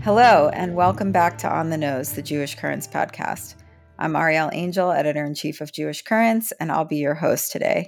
Hello, and welcome back to On the Nose, the Jewish Currents podcast. I'm Ariel Angel, editor-in-chief of Jewish Currents, and I'll be your host today.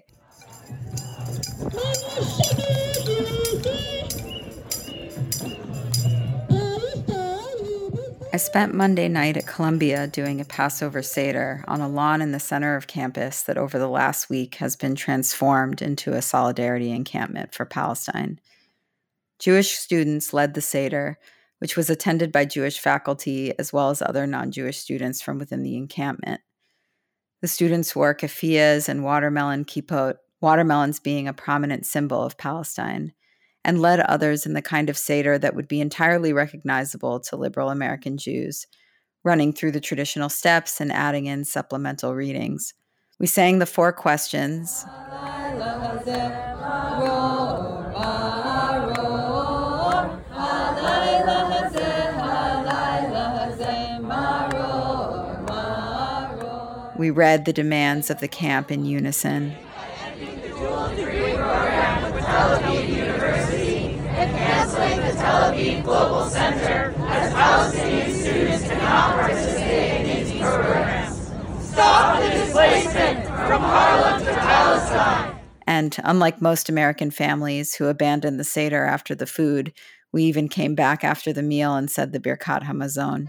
I spent Monday night at Columbia doing a Passover Seder on a lawn in the center of campus that over the last week has been transformed into a solidarity encampment for Palestine. Jewish students led the Seder, which was attended by Jewish faculty as well as other non-Jewish students from within the encampment. The students wore keffiyehs and watermelon kippot, watermelons being a prominent symbol of Palestine, and led others in the kind of Seder that would be entirely recognizable to liberal American Jews, running through the traditional steps and adding in supplemental readings. We sang the 4 questions. We read the demands of the camp in unison. Tel Aviv University and canceling the Tel Aviv Global Center as Palestinian students cannot participate in these programs. Stop the displacement from Harlem to Palestine. And unlike most American families who abandoned the Seder after the food, we even came back after the meal and said the Birkat HaMazon.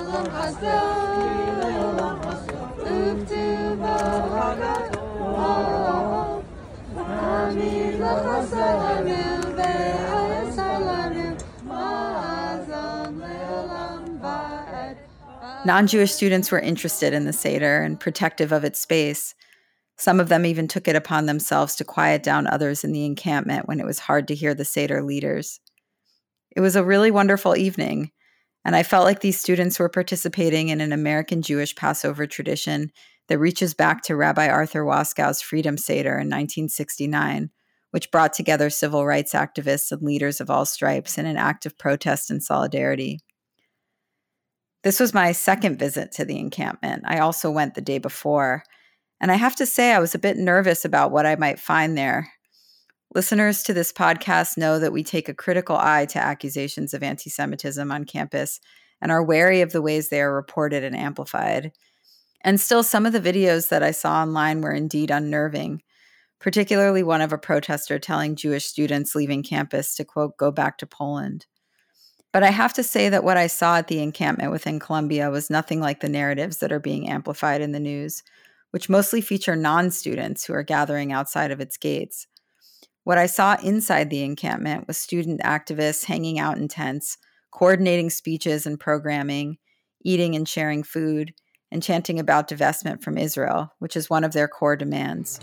Non-Jewish students were interested in the Seder and protective of its space. Some of them even took it upon themselves to quiet down others in the encampment when it was hard to hear the Seder leaders. It was a really wonderful evening, and I felt like these students were participating in an American Jewish Passover tradition that reaches back to Rabbi Arthur Waskow's Freedom Seder in 1969, which brought together civil rights activists and leaders of all stripes in an act of protest and solidarity. This was my second visit to the encampment. I also went the day before, and I have to say I was a bit nervous about what I might find there. Listeners to this podcast know that we take a critical eye to accusations of anti-Semitism on campus and are wary of the ways they are reported and amplified. And still, some of the videos that I saw online were indeed unnerving, particularly one of a protester telling Jewish students leaving campus to, quote, go back to Poland. But I have to say that what I saw at the encampment within Columbia was nothing like the narratives that are being amplified in the news, which mostly feature non-students who are gathering outside of its gates. What I saw inside the encampment was student activists hanging out in tents, coordinating speeches and programming, eating and sharing food, and chanting about divestment from Israel, which is one of their core demands.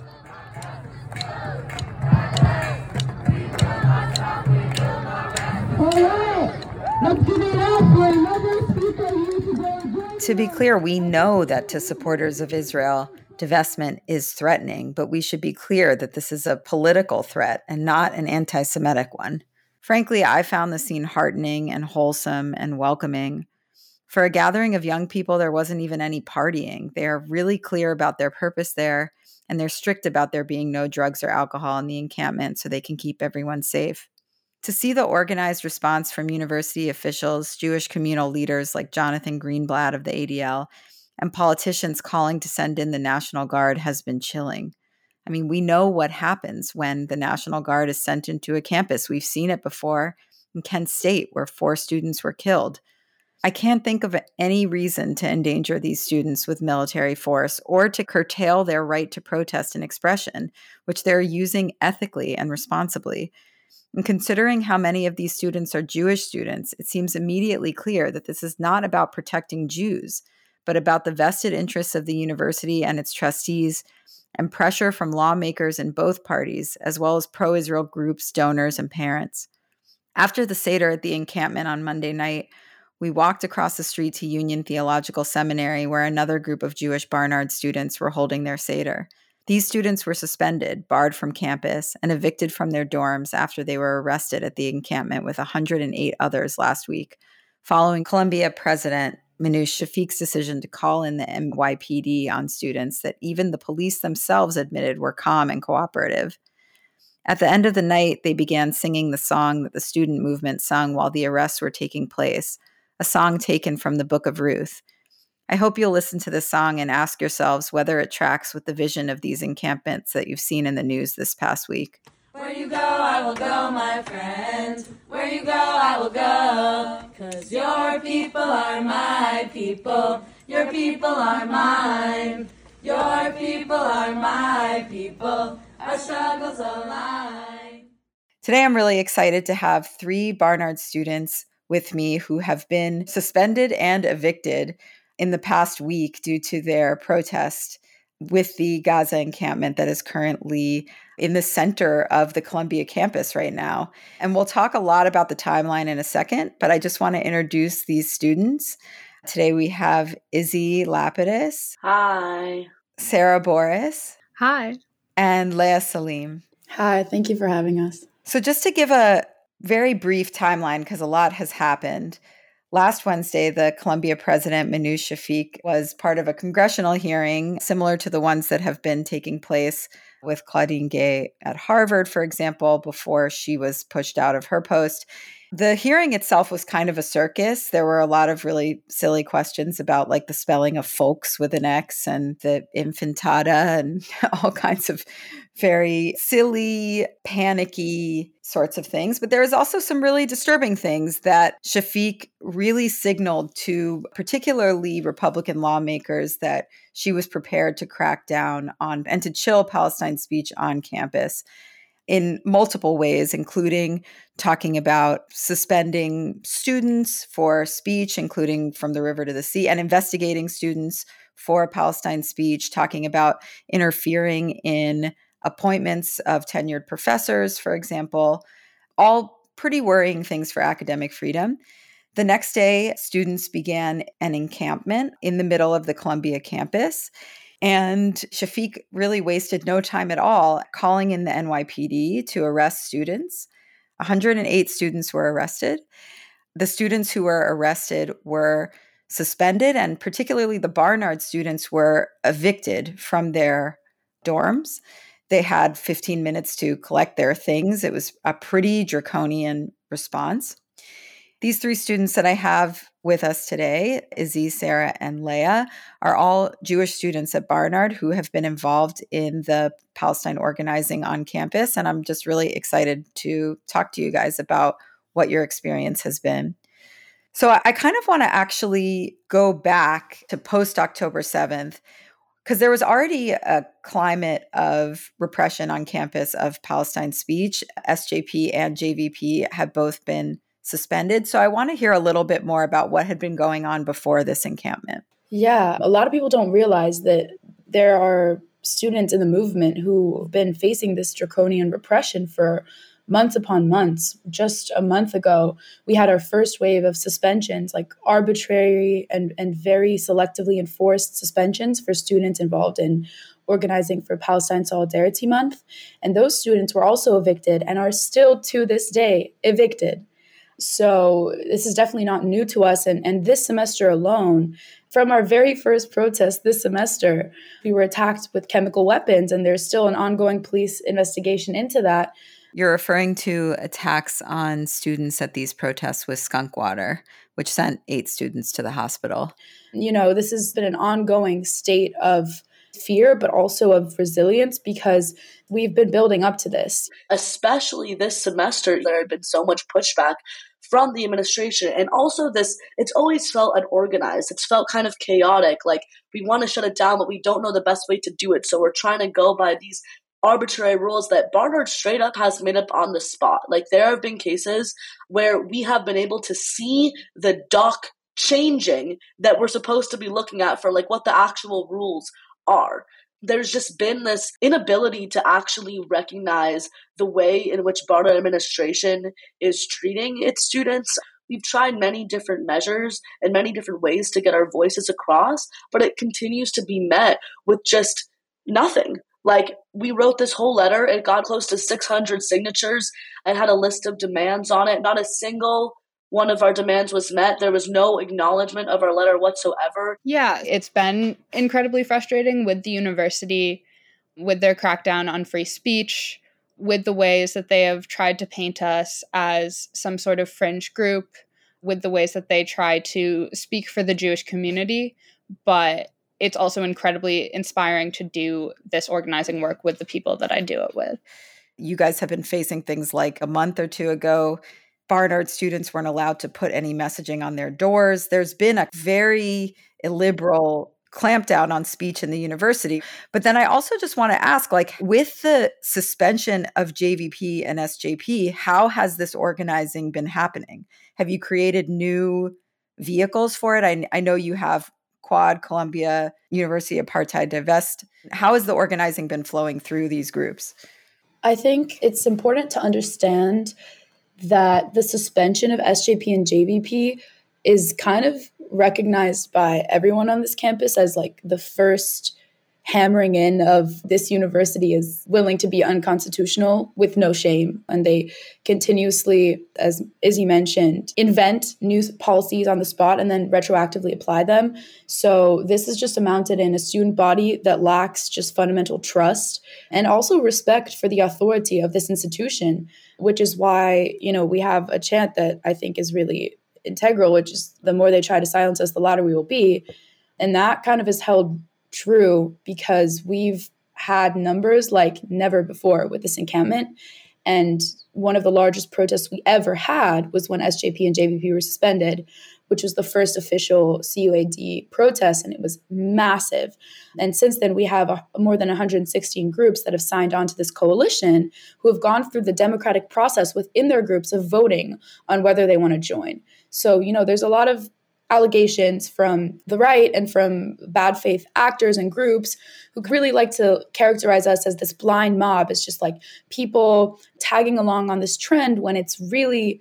To be clear, we know that to supporters of Israel, divestment is threatening, but we should be clear that this is a political threat and not an anti-Semitic one. Frankly, I found the scene heartening and wholesome and welcoming. For a gathering of young people, there wasn't even any partying. They are really clear about their purpose there, and they're strict about there being no drugs or alcohol in the encampment so they can keep everyone safe. To see the organized response from university officials, Jewish communal leaders like Jonathan Greenblatt of the ADL, and politicians calling to send in the National Guard has been chilling. I mean, we know what happens when the National Guard is sent into a campus. We've seen it before in Kent State, where 4 students were killed. I can't think of any reason to endanger these students with military force or to curtail their right to protest and expression, which they're using ethically and responsibly. And considering how many of these students are Jewish students, it seems immediately clear that this is not about protecting Jews, but about the vested interests of the university and its trustees and pressure from lawmakers in both parties, as well as pro-Israel groups, donors, and parents. After the Seder at the encampment on Monday night, we walked across the street to Union Theological Seminary, where another group of Jewish Barnard students were holding their Seder. These students were suspended, barred from campus, and evicted from their dorms after they were arrested at the encampment with 108 others last week, following Columbia President Minouche Shafiq's decision to call in the NYPD on students that even the police themselves admitted were calm and cooperative. At the end of the night, they began singing the song that the student movement sung while the arrests were taking place, a song taken from the Book of Ruth. I hope you'll listen to this song and ask yourselves whether it tracks with the vision of these encampments that you've seen in the news this past week. Where you go, I will go, my friend. Where you go, I will go. 'Cause your people are my people. Your people are mine. Your people are my people. Our struggles align. Today, I'm really excited to have 3 Barnard students with me who have been suspended and evicted in the past week due to their protest with the Gaza encampment that is currently in the center of the Columbia campus right now. And we'll talk a lot about the timeline in a second, but I just want to introduce these students. Today we have Izzy Lapidus. Hi. Sarah Boris. Hi. And Leah Salim. Hi, thank you for having us. So just to give a very brief timeline, because a lot has happened. Last Wednesday, the Columbia president, Minouche Shafik, was part of a congressional hearing similar to the ones that have been taking place with Claudine Gay at Harvard, for example, before she was pushed out of her post. The hearing itself was kind of a circus. There were a lot of really silly questions about like the spelling of folks with an X and the infantada and all kinds of very silly, panicky sorts of things. But there was also some really disturbing things that Shafik really signaled to particularly Republican lawmakers that she was prepared to crack down on and to chill Palestine speech on campus in multiple ways, including talking about suspending students for speech, including from the river to the sea, and investigating students for Palestine speech, talking about interfering in appointments of tenured professors, for example, all pretty worrying things for academic freedom. The next day, students began an encampment in the middle of the Columbia campus. And Shafik really wasted no time at all calling in the NYPD to arrest students. 108 students were arrested. The students who were arrested were suspended, and particularly the Barnard students were evicted from their dorms. They had 15 minutes to collect their things. It was a pretty draconian response. These 3 students that I have with us today, Izzy, Sarah, and Leah, are all Jewish students at Barnard who have been involved in the Palestine organizing on campus. And I'm just really excited to talk to you guys about what your experience has been. So I kind of want to actually go back to post-October 7th, because there was already a climate of repression on campus of Palestine speech. SJP and JVP had both been suspended. So I want to hear a little bit more about what had been going on before this encampment. Yeah, a lot of people don't realize that there are students in the movement who have been facing this draconian repression for months upon months. Just a month ago, we had our first wave of suspensions, like arbitrary and very selectively enforced suspensions for students involved in organizing for Palestine Solidarity Month. And those students were also evicted and are still to this day evicted. So this is definitely not new to us. And this semester alone, from our very first protest this semester, we were attacked with chemical weapons, and there's still an ongoing police investigation into that. You're referring to attacks on students at these protests with skunk water, which sent 8 students to the hospital. You know, this has been an ongoing state of fear, but also of resilience, because we've been building up to this. Especially this semester, there had been so much pushback from the administration. And also it's always felt unorganized. It's felt kind of chaotic. Like, we want to shut it down, but we don't know the best way to do it. So we're trying to go by these arbitrary rules that Barnard straight up has made up on the spot. Like, there have been cases where we have been able to see the doc changing that we're supposed to be looking at for like what the actual rules are. There's just been this inability to actually recognize the way in which Barnard administration is treating its students. We've tried many different measures and many different ways to get our voices across, but it continues to be met with just nothing. Like, we wrote this whole letter, it got close to 600 signatures. I had a list of demands on it. Not a single one of our demands was met. There was no acknowledgement of our letter whatsoever. Yeah, it's been incredibly frustrating with the university, with their crackdown on free speech, with the ways that they have tried to paint us as some sort of fringe group with the ways that they try to speak for the Jewish community, but it's also incredibly inspiring to do this organizing work with the people that I do it with. You guys have been facing things like a month or two ago, Barnard students weren't allowed to put any messaging on their doors. There's been a very illiberal clampdown on speech in the university. But then I also just want to ask, like, with the suspension of JVP and SJP, how has this organizing been happening? Have you created new vehicles for it? I know you have Quad, Columbia, University Apartheid Divest. How has the organizing been flowing through these groups? I think it's important to understand that the suspension of SJP and JVP is kind of recognized by everyone on this campus as like the first hammering in of this university is willing to be unconstitutional with no shame. And they continuously, as Izzy mentioned, invent new policies on the spot and then retroactively apply them. So this is just amounted in a student body that lacks just fundamental trust and also respect for the authority of this institution, which is why, we have a chant that I think is really integral, which is the more they try to silence us, the louder we will be. And that kind of is held true because we've had numbers like never before with this encampment. And one of the largest protests we ever had was when SJP and JVP were suspended, which was the first official CUAD protest, and it was massive. And since then, we have more than 116 groups that have signed on to this coalition who have gone through the democratic process within their groups of voting on whether they want to join. So, there's a lot of allegations from the right and from bad faith actors and groups who really like to characterize us as this blind mob. It's just like people tagging along on this trend when it's really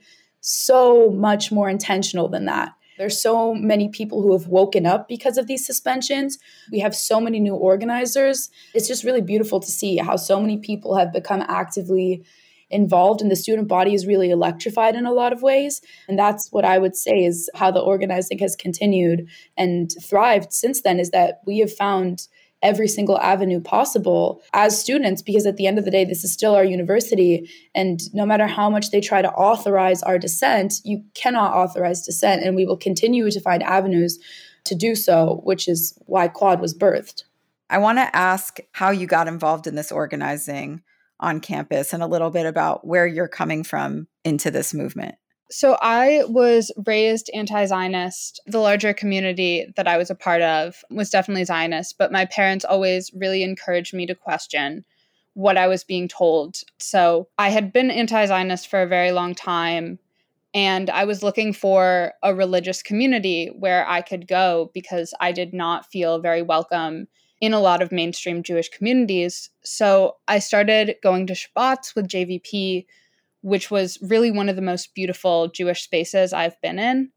so much more intentional than that. There's so many people who have woken up because of these suspensions. We have so many new organizers. It's just really beautiful to see how so many people have become actively involved, and the student body is really electrified in a lot of ways. And that's what I would say is how the organizing has continued and thrived since then, is that we have found every single avenue possible as students, because at the end of the day, this is still our university. And no matter how much they try to authorize our dissent, you cannot authorize dissent. And we will continue to find avenues to do so, which is why Quad was birthed. I want to ask how you got involved in this organizing on campus and a little bit about where you're coming from into this movement. So I was raised anti-Zionist. The larger community that I was a part of was definitely Zionist, but my parents always really encouraged me to question what I was being told. So I had been anti-Zionist for a very long time, and I was looking for a religious community where I could go because I did not feel very welcome in a lot of mainstream Jewish communities. So I started going to Shabbat's with JVP, which was really one of the most beautiful Jewish spaces I've been in.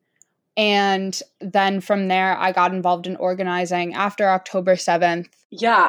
And then from there, I got involved in organizing after October 7th. Yeah,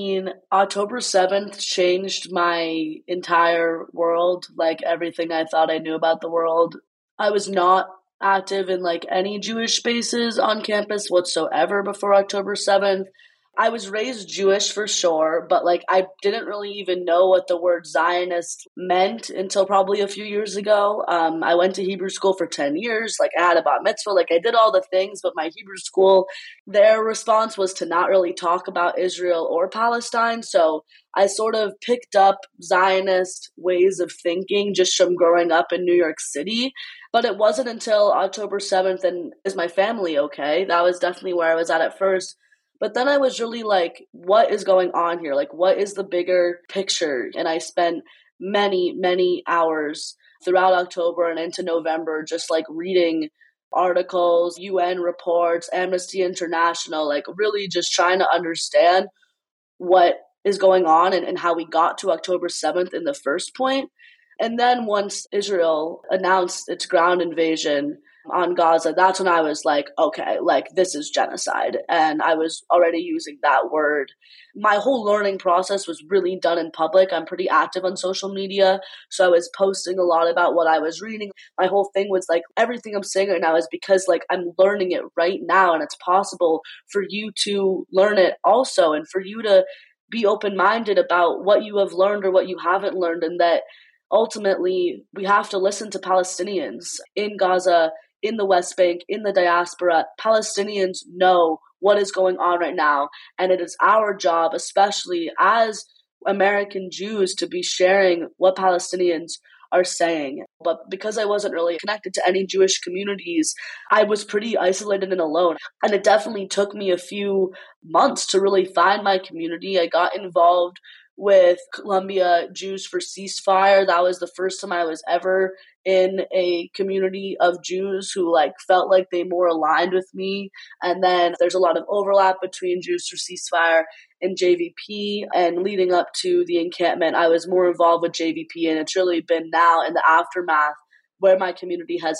October 7th changed my entire world, like everything I thought I knew about the world. I was not active in any Jewish spaces on campus whatsoever before October 7th. I was raised Jewish for sure, but I didn't really even know what the word Zionist meant until probably a few years ago. I went to Hebrew school for 10 years. I had a bat mitzvah, I did all the things, but my Hebrew school, their response was to not really talk about Israel or Palestine. So I sort of picked up Zionist ways of thinking just from growing up in New York City. But it wasn't until October 7th and is my family okay? That was definitely where I was at first. But then I was really what is going on here? What is the bigger picture? And I spent many, many hours throughout October and into November just reading articles, UN reports, Amnesty International, really just trying to understand what is going on and how we got to October 7th in the first point. And then once Israel announced its ground invasion on Gaza, that's when I was okay, this is genocide. And I was already using that word. My whole learning process was really done in public. I'm pretty active on social media, so I was posting a lot about what I was reading. My whole thing was everything I'm saying right now is because I'm learning it right now, and it's possible for you to learn it also, and for you to be open-minded about what you have learned or what you haven't learned, and that ultimately we have to listen to Palestinians in Gaza, in the West Bank, in the diaspora, Palestinians know what is going on right now. And it is our job, especially as American Jews, to be sharing what Palestinians are saying. But because I wasn't really connected to any Jewish communities, I was pretty isolated and alone. And it definitely took me a few months to really find my community. I got involved with Columbia Jews for Ceasefire. That was the first time I was ever in a community of Jews who felt like they more aligned with me. And then there's a lot of overlap between Jews for Ceasefire and JVP. And leading up to the encampment, I was more involved with JVP, and it's really been now in the aftermath where my community has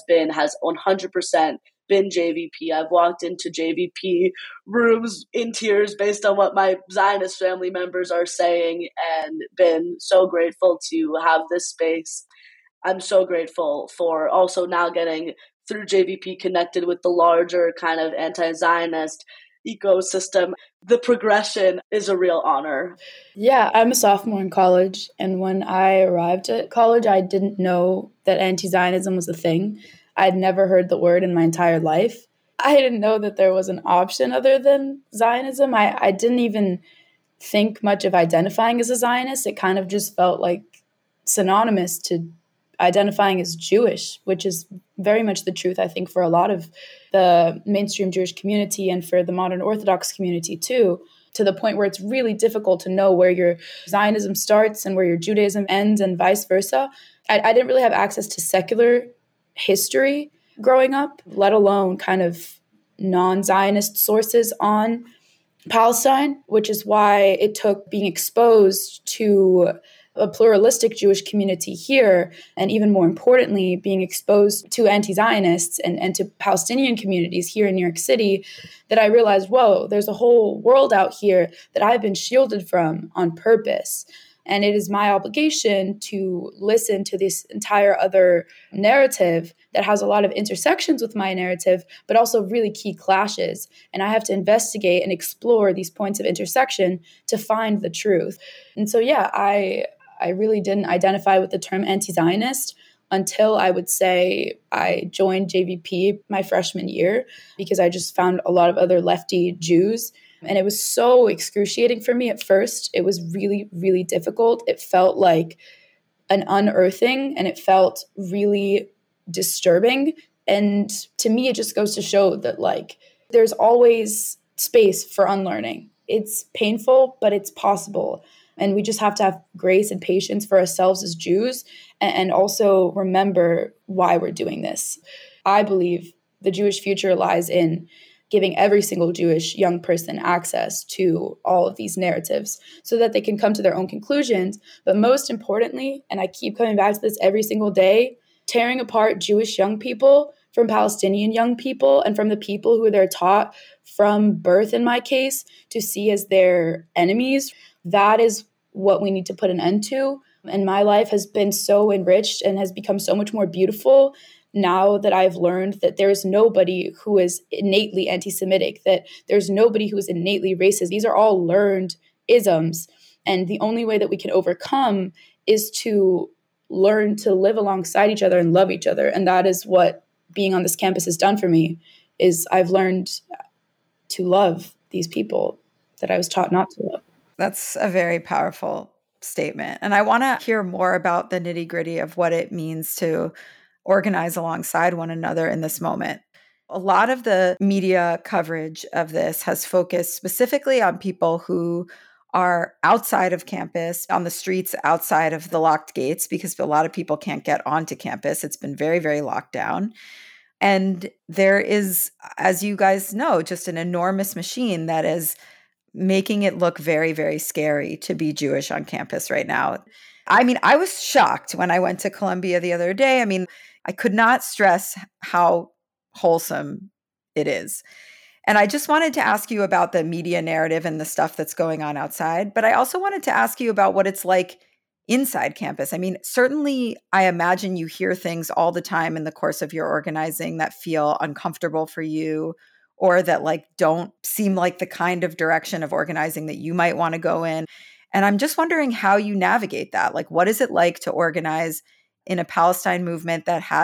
100% been JVP. I've walked into JVP rooms in tears based on what my Zionist family members are saying, and been so grateful to have this space. I'm so grateful for also now getting through JVP connected with the larger kind of anti-Zionist ecosystem. The progression is a real honor. Yeah, I'm a sophomore in college, and when I arrived at college, I didn't know that anti-Zionism was a thing. I'd never heard the word in my entire life. I didn't know that there was an option other than Zionism. I didn't even think much of identifying as a Zionist. It kind of just felt like synonymous to identifying as Jewish, which is very much the truth, I think, for a lot of the mainstream Jewish community and for the modern Orthodox community too, to the point where it's really difficult to know where your Zionism starts and where your Judaism ends and vice versa. I didn't really have access to secular history growing up, let alone kind of non-Zionist sources on Palestine, which is why it took being exposed to a pluralistic Jewish community here, and even more importantly, being exposed to anti-Zionists and to Palestinian communities here in New York City, that I realized, whoa, there's a whole world out here that I've been shielded from on purpose. And it is my obligation to listen to this entire other narrative that has a lot of intersections with my narrative, but also really key clashes. And I have to investigate and explore these points of intersection to find the truth. And so, yeah, I really didn't identify with the term anti-Zionist until I would say I joined JVP my freshman year, because I just found a lot of other lefty Jews. And it was so excruciating for me at first. It was really, really difficult. It felt like an unearthing, and it felt really disturbing. And to me, it just goes to show that there's always space for unlearning. It's painful, but it's possible. And we just have to have grace and patience for ourselves as Jews, and also remember why we're doing this. I believe the Jewish future lies in giving every single Jewish young person access to all of these narratives so that they can come to their own conclusions. But most importantly, and I keep coming back to this every single day, tearing apart Jewish young people from Palestinian young people and from the people who they're taught from birth, in my case, to see as their enemies. That is what we need to put an end to. And my life has been so enriched and has become so much more beautiful now that I've learned that there's nobody who is innately anti-Semitic, that there's nobody who is innately racist. These are all learned isms. And the only way that we can overcome is to learn to live alongside each other and love each other. And that is what being on this campus has done for me, is I've learned to love these people that I was taught not to love. That's a very powerful statement. And I want to hear more about the nitty-gritty of what it means to organize alongside one another in this moment. A lot of the media coverage of this has focused specifically on people who are outside of campus, on the streets outside of the locked gates, because a lot of people can't get onto campus. It's been very, very locked down. And there is, as you guys know, just an enormous machine that is making it look very, very scary to be Jewish on campus right now. I mean, I was shocked when I went to Columbia the other day. I mean, I could not stress how wholesome it is. And I just wanted to ask you about the media narrative and the stuff that's going on outside. But I also wanted to ask you about what it's like inside campus. I mean, certainly I imagine you hear things all the time in the course of your organizing that feel uncomfortable for you, or that don't seem like the kind of direction of organizing that you might want to go in. And I'm just wondering how you navigate that. What is it like to organize in a Palestine movement that has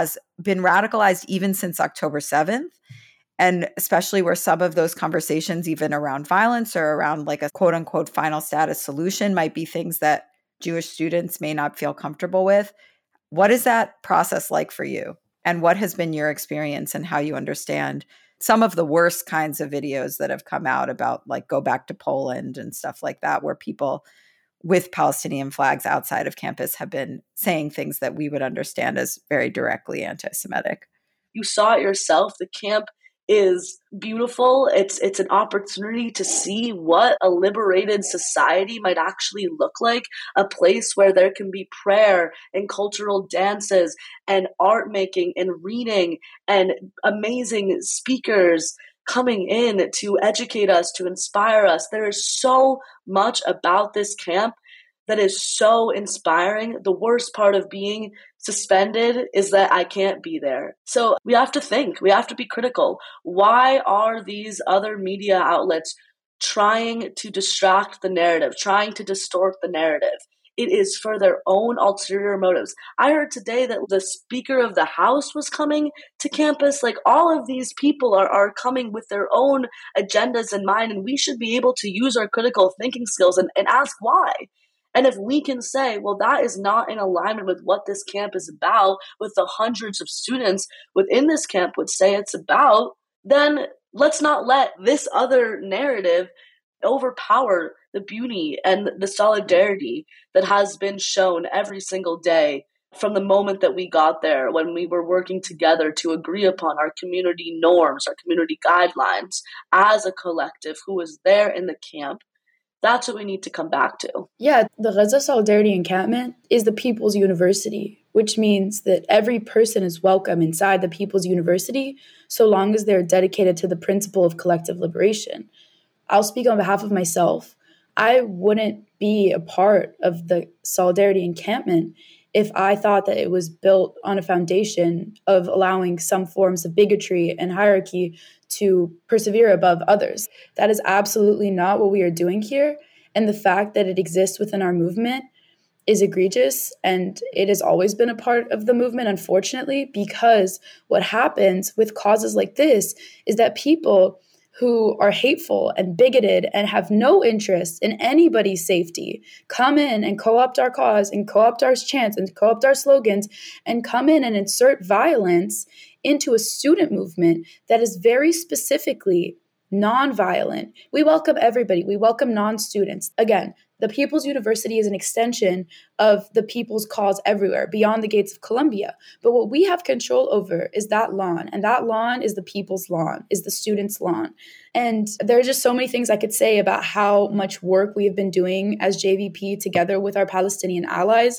been radicalized even since October 7th. And especially where some of those conversations, even around violence or around like a quote unquote final status solution, might be things that Jewish students may not feel comfortable with. What is that process like for you? And what has been your experience and how you understand some of the worst kinds of videos that have come out about like go back to Poland and stuff like that, where people with Palestinian flags outside of campus have been saying things that we would understand as very directly anti-Semitic? You saw it yourself. The camp is beautiful. It's an opportunity to see what a liberated society might actually look like, a place where there can be prayer and cultural dances and art making and reading and amazing speakers coming in to educate us, to inspire us. There is so much about this camp that is so inspiring. The worst part of being suspended is that I can't be there. So we have to think, we have to be critical. Why are these other media outlets trying to distract the narrative, trying to distort the narrative? It is for their own ulterior motives. I heard today that the Speaker of the House was coming to campus. Like, all of these people are coming with their own agendas in mind, and we should be able to use our critical thinking skills and ask why. And if we can say, well, that is not in alignment with what this camp is about, with the hundreds of students within this camp would say it's about, then let's not let this other narrative overpower the beauty and the solidarity that has been shown every single day from the moment that we got there, when we were working together to agree upon our community norms, our community guidelines as a collective who was there in the camp. That's what we need to come back to. Yeah, the Gaza Solidarity Encampment is the People's University, which means that every person is welcome inside the People's University so long as they're dedicated to the principle of collective liberation. I'll speak on behalf of myself. I wouldn't be a part of the Solidarity Encampment if I thought that it was built on a foundation of allowing some forms of bigotry and hierarchy to persevere above others. That is absolutely not what we are doing here. And the fact that it exists within our movement is egregious, and it has always been a part of the movement, unfortunately, because what happens with causes like this is that people who are hateful and bigoted and have no interest in anybody's safety come in and co-opt our cause and co-opt our chants and co-opt our slogans and come in and insert violence into a student movement that is very specifically nonviolent. We welcome everybody. We welcome non-students. Again, the People's University is an extension of the people's cause everywhere, beyond the gates of Columbia. But what we have control over is that lawn, and that lawn is the people's lawn, is the students' lawn. And there are just so many things I could say about how much work we have been doing as JVP together with our Palestinian allies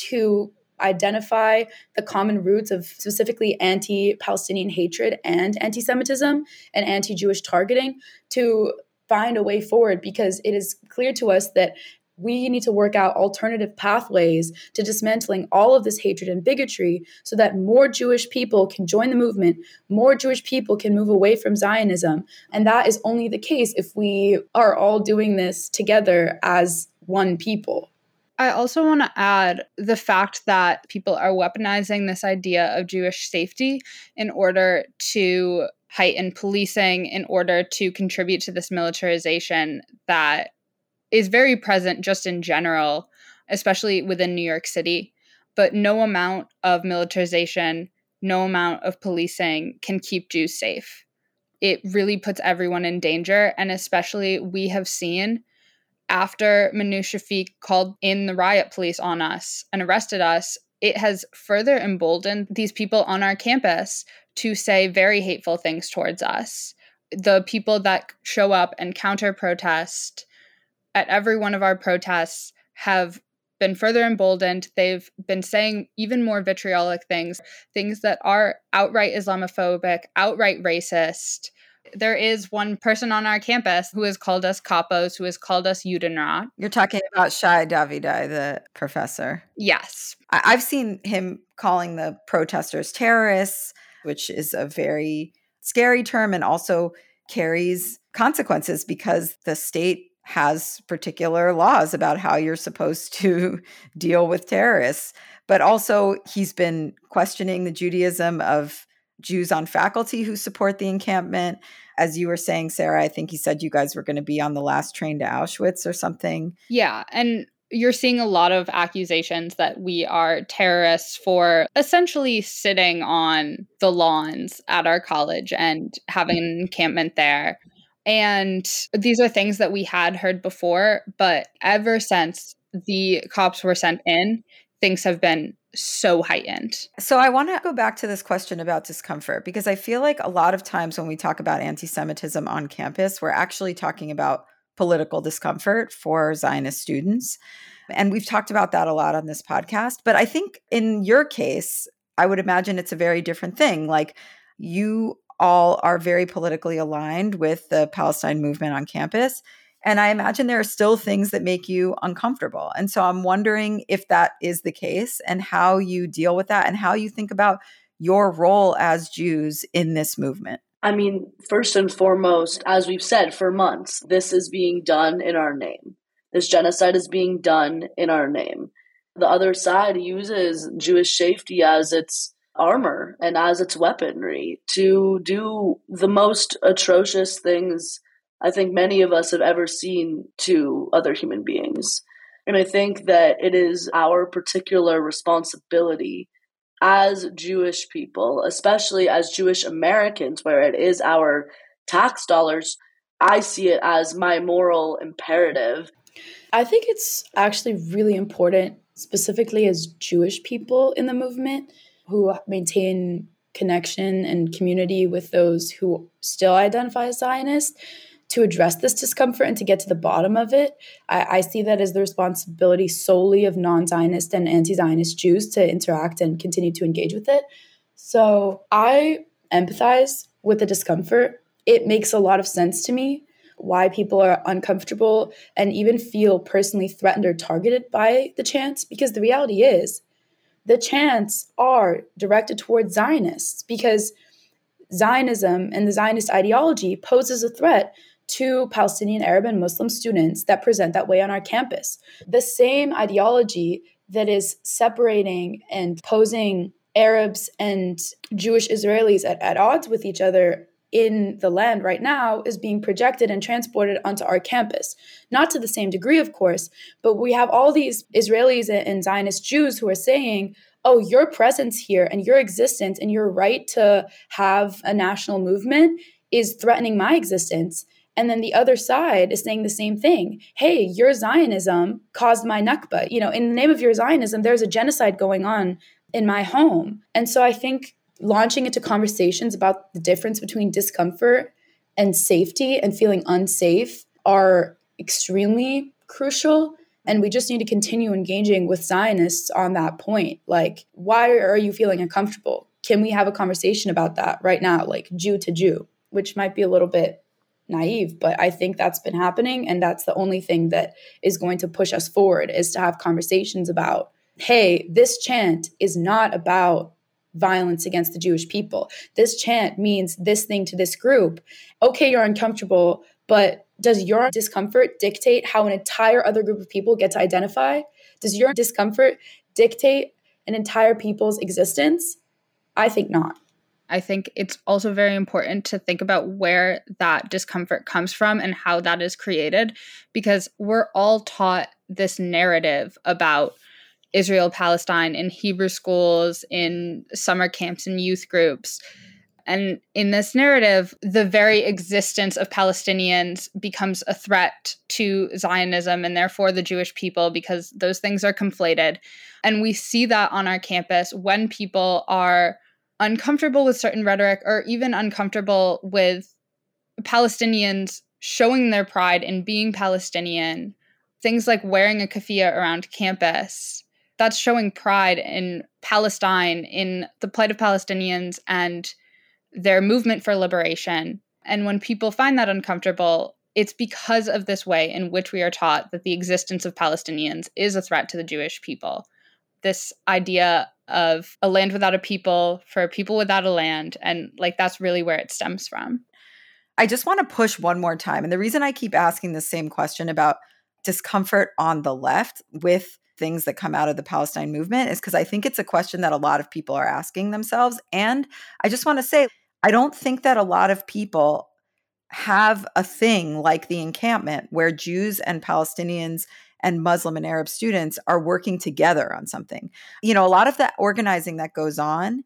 to identify the common roots of specifically anti-Palestinian hatred and anti-Semitism and anti-Jewish targeting to find a way forward, because it is clear to us that we need to work out alternative pathways to dismantling all of this hatred and bigotry so that more Jewish people can join the movement, more Jewish people can move away from Zionism. And that is only the case if we are all doing this together as one people. I also want to add the fact that people are weaponizing this idea of Jewish safety in order to heighten policing, in order to contribute to this militarization that is very present just in general, especially within New York City. But no amount of militarization, no amount of policing can keep Jews safe. It really puts everyone in danger. And especially we have seen after Manu Shafiq called in the riot police on us and arrested us, it has further emboldened these people on our campus to say very hateful things towards us. The people that show up and counter-protest at every one of our protests have been further emboldened. They've been saying even more vitriolic things that are outright Islamophobic, outright racist. There is one person on our campus who has called us capos, who has called us Judenrat. You're talking about Shai Davidai, the professor. Yes. I've seen him calling the protesters terrorists, which is a very scary term and also carries consequences because the state has particular laws about how you're supposed to deal with terrorists. But also, he's been questioning the Judaism of Jews on faculty who support the encampment. As you were saying, Sarah, I think he said you guys were going to be on the last train to Auschwitz or something. Yeah. And you're seeing a lot of accusations that we are terrorists for essentially sitting on the lawns at our college and having an encampment there. And these are things that we had heard before, but ever since the cops were sent in, things have been so heightened. So I want to go back to this question about discomfort, because I feel like a lot of times when we talk about anti-Semitism on campus, we're actually talking about political discomfort for Zionist students. And we've talked about that a lot on this podcast. But I think in your case, I would imagine it's a very different thing. Like, you all are very politically aligned with the Palestine movement on campus. And I imagine there are still things that make you uncomfortable. And so I'm wondering if that is the case and how you deal with that and how you think about your role as Jews in this movement. I mean, first and foremost, as we've said for months, this is being done in our name. This genocide is being done in our name. The other side uses Jewish safety as its armor and as its weaponry to do the most atrocious things I think many of us have ever seen to other human beings. And I think that it is our particular responsibility as Jewish people, especially as Jewish Americans, where it is our tax dollars. I see it as my moral imperative. I think it's actually really important, specifically as Jewish people in the movement who maintain connection and community with those who still identify as Zionist, to address this discomfort and to get to the bottom of it. I see that as the responsibility solely of non-Zionist and anti-Zionist Jews to interact and continue to engage with it. So I empathize with the discomfort. It makes a lot of sense to me why people are uncomfortable and even feel personally threatened or targeted by the chants, because the reality is the chants are directed towards Zionists, because Zionism and the Zionist ideology poses a threat to Palestinian, Arab, and Muslim students that present that way on our campus. The same ideology that is separating and posing Arabs and Jewish Israelis at odds with each other in the land right now is being projected and transported onto our campus. Not to the same degree, of course, but we have all these Israelis and Zionist Jews who are saying, oh, your presence here and your existence and your right to have a national movement is threatening my existence. And then the other side is saying the same thing. Hey, your Zionism caused my Nakba. You know, in the name of your Zionism, there's a genocide going on in my home. And so I think launching into conversations about the difference between discomfort and safety and feeling unsafe are extremely crucial. And we just need to continue engaging with Zionists on that point. Like, why are you feeling uncomfortable? Can we have a conversation about that right now, like Jew to Jew, which might be a little bit naive, but I think that's been happening. And that's the only thing that is going to push us forward, is to have conversations about, hey, this chant is not about violence against the Jewish people. This chant means this thing to this group. Okay, you're uncomfortable, but does your discomfort dictate how an entire other group of people get to identify? Does your discomfort dictate an entire people's existence? I think not. I think it's also very important to think about where that discomfort comes from and how that is created, because we're all taught this narrative about Israel, Palestine in Hebrew schools, in summer camps and youth groups. And in this narrative, the very existence of Palestinians becomes a threat to Zionism and therefore the Jewish people, because those things are conflated. And we see that on our campus when people are uncomfortable with certain rhetoric or even uncomfortable with Palestinians showing their pride in being Palestinian. Things like wearing a keffiyeh around campus, that's showing pride in Palestine, in the plight of Palestinians and their movement for liberation. And when people find that uncomfortable, it's because of this way in which we are taught that the existence of Palestinians is a threat to the Jewish people. This idea of a land without a people for a people without a land. And like, that's really where it stems from. I just want to push one more time. And the reason I keep asking the same question about discomfort on the left with things that come out of the Palestine movement is because I think it's a question that a lot of people are asking themselves. And I just want to say, I don't think that a lot of people have a thing like the encampment where Jews and Palestinians and Muslim and Arab students are working together on something. You know, a lot of the organizing that goes on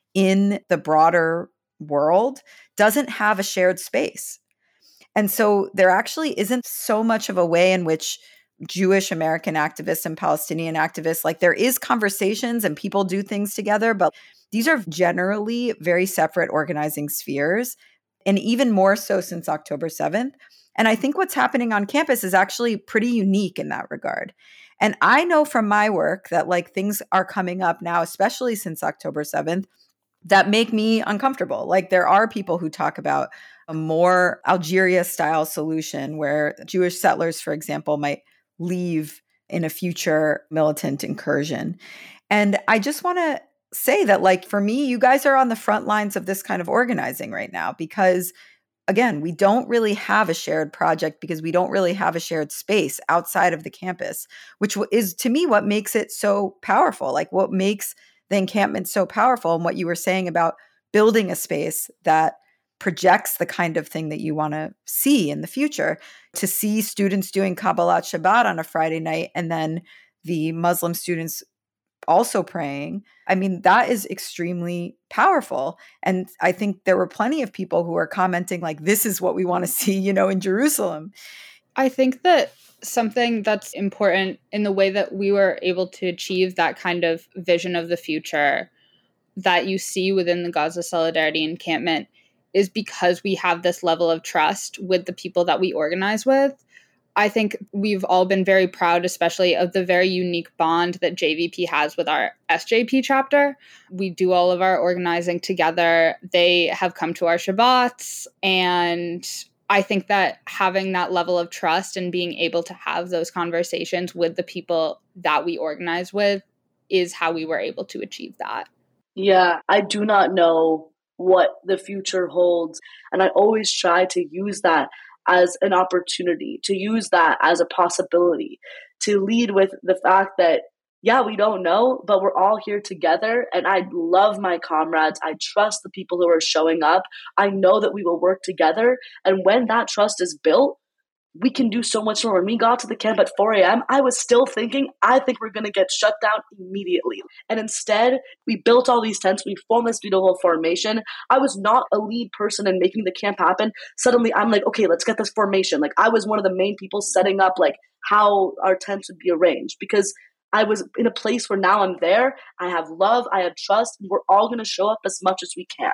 in the broader world doesn't have a shared space. And so there actually isn't so much of a way in which Jewish American activists and Palestinian activists, like there is conversations and people do things together, but these are generally very separate organizing spheres, and even more so since October 7th. And I think what's happening on campus is actually pretty unique in that regard. And I know from my work that like things are coming up now, especially since October 7th, that make me uncomfortable. Like there are people who talk about a more Algeria-style solution where Jewish settlers, for example, might leave in a future militant incursion. And I just want to say that, like, for me, you guys are on the front lines of this kind of organizing right now because, again, we don't really have a shared project because we don't really have a shared space outside of the campus, which is, to me, what makes it so powerful. Like, what makes the encampment so powerful and what you were saying about building a space that projects the kind of thing that you want to see in the future, to see students doing Kabbalat Shabbat on a Friday night and then the Muslim students also praying. I mean, that is extremely powerful. And I think there were plenty of people who are commenting like, this is what we want to see, you know, in Jerusalem. I think that something that's important in the way that we were able to achieve that kind of vision of the future that you see within the Gaza Solidarity Encampment is because we have this level of trust with the people that we organize with. I think we've all been very proud, especially of the very unique bond that JVP has with our SJP chapter. We do all of our organizing together. They have come to our Shabbats. And I think that having that level of trust and being able to have those conversations with the people that we organize with is how we were able to achieve that. Yeah, I do not know what the future holds. And I always try to use that as an opportunity, to use that as a possibility, to lead with the fact that, yeah, we don't know, but we're all here together. And I love my comrades. I trust the people who are showing up. I know that we will work together. And when that trust is built, we can do so much more. When we got to the camp at 4 a.m., I was still thinking, I think we're going to get shut down immediately. And instead, we built all these tents. We formed this beautiful formation. I was not a lead person in making the camp happen. Suddenly, I'm like, okay, let's get this formation. Like, I was one of the main people setting up, like, how our tents would be arranged. Because I was in a place where now I'm there. I have love. I have trust. And we're all going to show up as much as we can.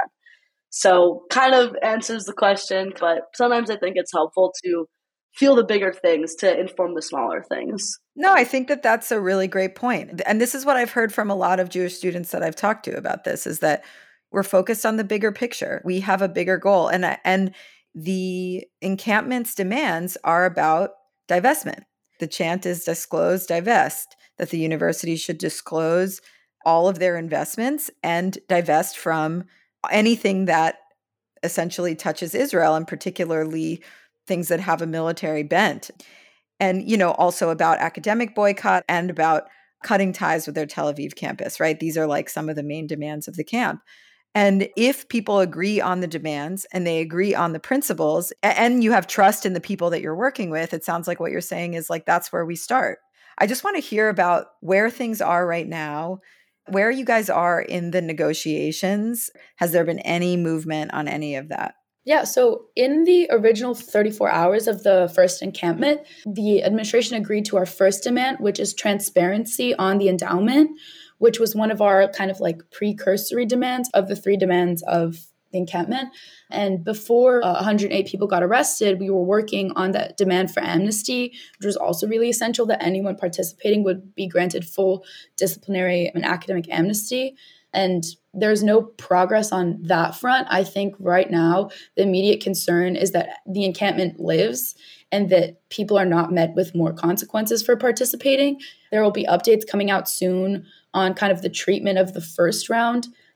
So, kind of answers the question. But sometimes I think it's helpful to feel the bigger things to inform the smaller things. No, I think that that's a really great point. And this is what I've heard from a lot of Jewish students that I've talked to about this, is that we're focused on the bigger picture. We have a bigger goal. And the encampment's demands are about divestment. The chant is disclose, divest, that the university should disclose all of their investments and divest from anything that essentially touches Israel, and particularly things that have a military bent. And, you know, also about academic boycott and about cutting ties with their Tel Aviv campus, right? These are like some of the main demands of the camp. And if people agree on the demands and they agree on the principles, and you have trust in the people that you're working with, it sounds like what you're saying is like, that's where we start. I just want to hear about where things are right now, where you guys are in the negotiations. Has there been any movement on any of that? Yeah, so in the original 34 hours of the first encampment, the administration agreed to our first demand, which is transparency on the endowment, which was one of our kind of like precursory demands of the 3 demands of the encampment. And before 108 people got arrested, we were working on that demand for amnesty, which was also really essential, that anyone participating would be granted full disciplinary and academic amnesty. And there's no progress on that front. I think right now, the immediate concern is that the encampment lives and that people are not met with more consequences for participating. There will be updates coming out soon on kind of the treatment of the first round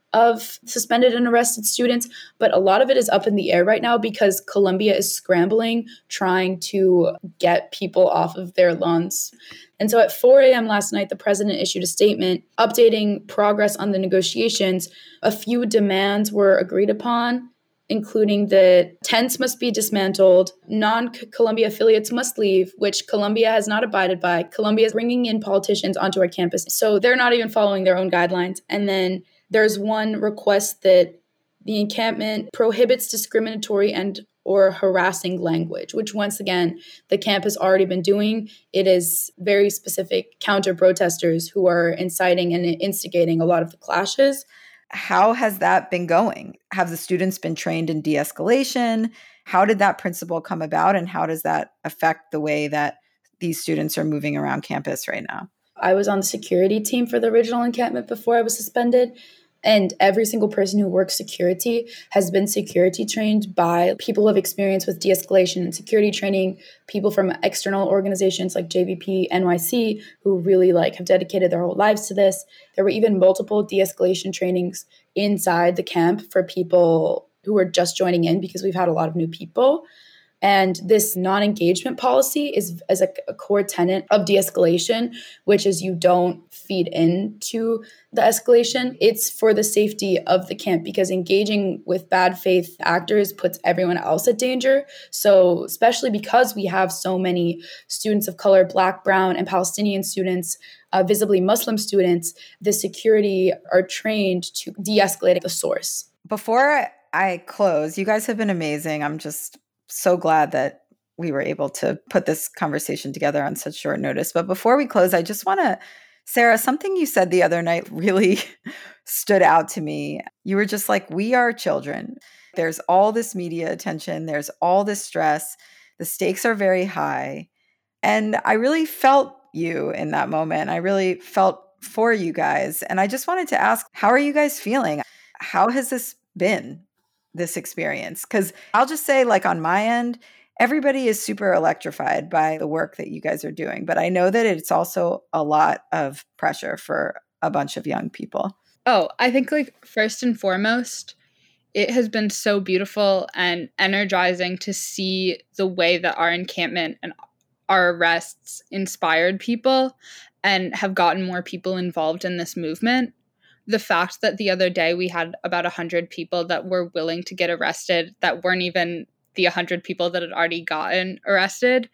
of suspended and arrested students, but a lot of it is up in the air right now because Columbia is scrambling, trying to get people off of their lawns. And so at 4 a.m. last night, the president issued a statement updating progress on the negotiations. A few demands were agreed upon, including that tents must be dismantled, non-Columbia affiliates must leave, which Columbia has not abided by. Columbia is bringing in politicians onto our campus, so they're not even following their own guidelines. And then there's one request that the encampment prohibits discriminatory and or harassing language, which once again, the camp has already been doing. It is very specific counter-protesters who are inciting and instigating a lot of the clashes. How has that been going? Have the students been trained in de-escalation? How did that principle come about, and how does that affect the way that these students are moving around campus right now? I was on the security team for the original encampment before I was suspended, and every single person who works security has been security trained by people who have experience with de-escalation and security training, people from external organizations like JVP, NYC, who really have dedicated their whole lives to this. There were even multiple de-escalation trainings inside the camp for people who were just joining in because we've had a lot of new people. And this non-engagement policy is as a core tenet of de-escalation, which is you don't feed into the escalation. It's for the safety of the camp because engaging with bad faith actors puts everyone else at danger. So especially because we have so many students of color, Black, brown, and Palestinian students, visibly Muslim students, the security are trained to de-escalate the source. Before I close, you guys have been amazing. I'm just so glad that we were able to put this conversation together on such short notice. But before we close, I just want to, Sarah, something you said the other night really stood out to me. You were just like, we are children. There's all this media attention. There's all this stress. The stakes are very high. And I really felt you in that moment. I really felt for you guys. And I just wanted to ask, how are you guys feeling? How has this been, this experience? Because I'll just say, on my end, everybody is super electrified by the work that you guys are doing. But I know that it's also a lot of pressure for a bunch of young people. Oh, I think first and foremost, it has been so beautiful and energizing to see the way that our encampment and our arrests inspired people and have gotten more people involved in this movement. The fact that the other day we had about 100 people that were willing to get arrested that weren't even the 100 people that had already gotten arrested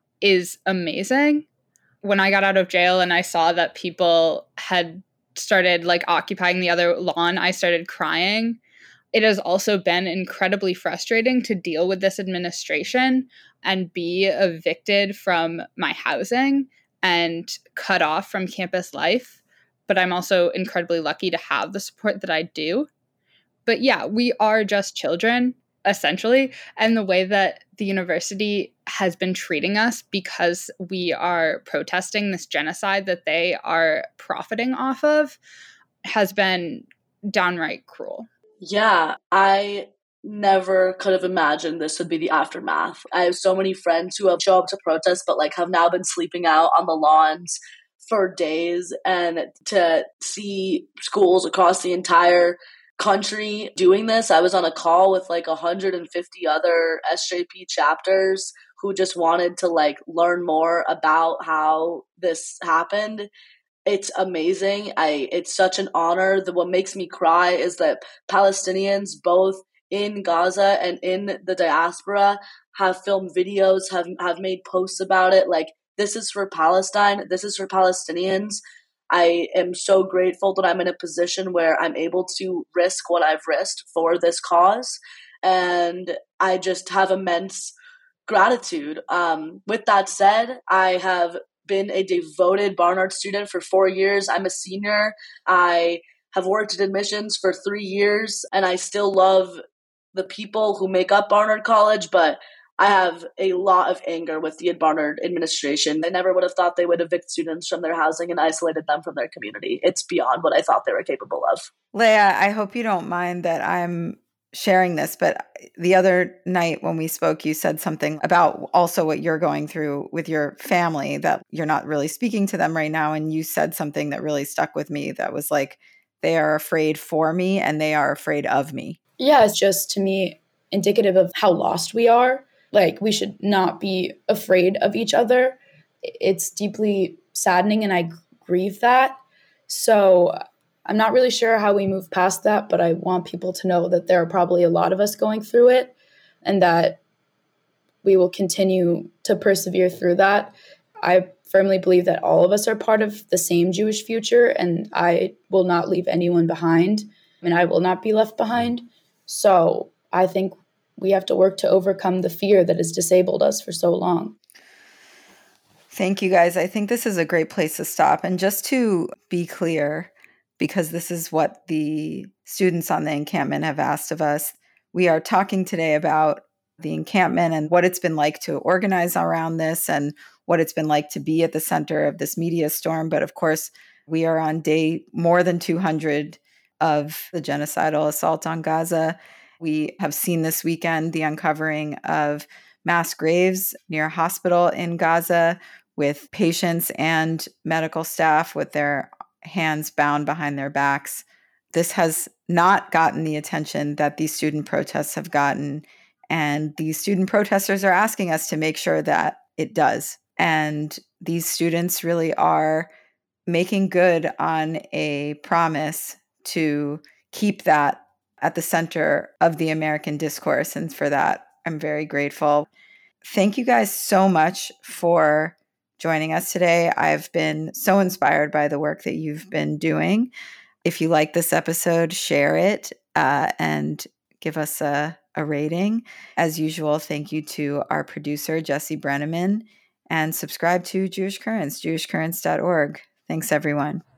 is amazing. When I got out of jail and I saw that people had started occupying the other lawn, I started crying. It has also been incredibly frustrating to deal with this administration and be evicted from my housing and cut off from campus life. But I'm also incredibly lucky to have the support that I do. But yeah, we are just children, essentially. And the way that the university has been treating us because we are protesting this genocide that they are profiting off of has been downright cruel. Yeah, I never could have imagined this would be the aftermath. I have so many friends who have shown up to protest, but have now been sleeping out on the lawns for days, and to see schools across the entire country doing this. I was on a call with 150 other SJP chapters who just wanted to learn more about how this happened. It's amazing. It's such an honor. What makes me cry is that Palestinians, both in Gaza and in the diaspora, have filmed videos, have made posts about it. This is for Palestine. This is for Palestinians. I am so grateful that I'm in a position where I'm able to risk what I've risked for this cause. And I just have immense gratitude. With that said, I have been a devoted Barnard student for 4 years. I'm a senior. I have worked at admissions for 3 years, and I still love the people who make up Barnard College, but I have a lot of anger with the Barnard administration. I never would have thought they would evict students from their housing and isolated them from their community. It's beyond what I thought they were capable of. Leah, I hope you don't mind that I'm sharing this, but the other night when we spoke, you said something about also what you're going through with your family, that you're not really speaking to them right now. And you said something that really stuck with me that was They are afraid for me and they are afraid of me. Yeah, it's just, to me, indicative of how lost we are. Like, we should not be afraid of each other. It's deeply saddening, and I grieve that. So I'm not really sure how we move past that, but I want people to know that there are probably a lot of us going through it, and that we will continue to persevere through that. I firmly believe that all of us are part of the same Jewish future, and I will not leave anyone behind, and I will not be left behind. So I think we have to work to overcome the fear that has disabled us for so long. Thank you, guys. I think this is a great place to stop. And just to be clear, because this is what the students on the encampment have asked of us, we are talking today about the encampment and what it's been like to organize around this and what it's been like to be at the center of this media storm. But of course, we are on day more than 200 of the genocidal assault on Gaza. We have seen this weekend the uncovering of mass graves near a hospital in Gaza with patients and medical staff with their hands bound behind their backs. This has not gotten the attention that these student protests have gotten. And these student protesters are asking us to make sure that it does. And these students really are making good on a promise to keep that at the center of the American discourse. And for that, I'm very grateful. Thank you guys so much for joining us today. I've been so inspired by the work that you've been doing. If you like this episode, share it and give us a rating. As usual, thank you to our producer, Jesse Brenneman, and subscribe to Jewish Currents, jewishcurrents.org. Thanks, everyone.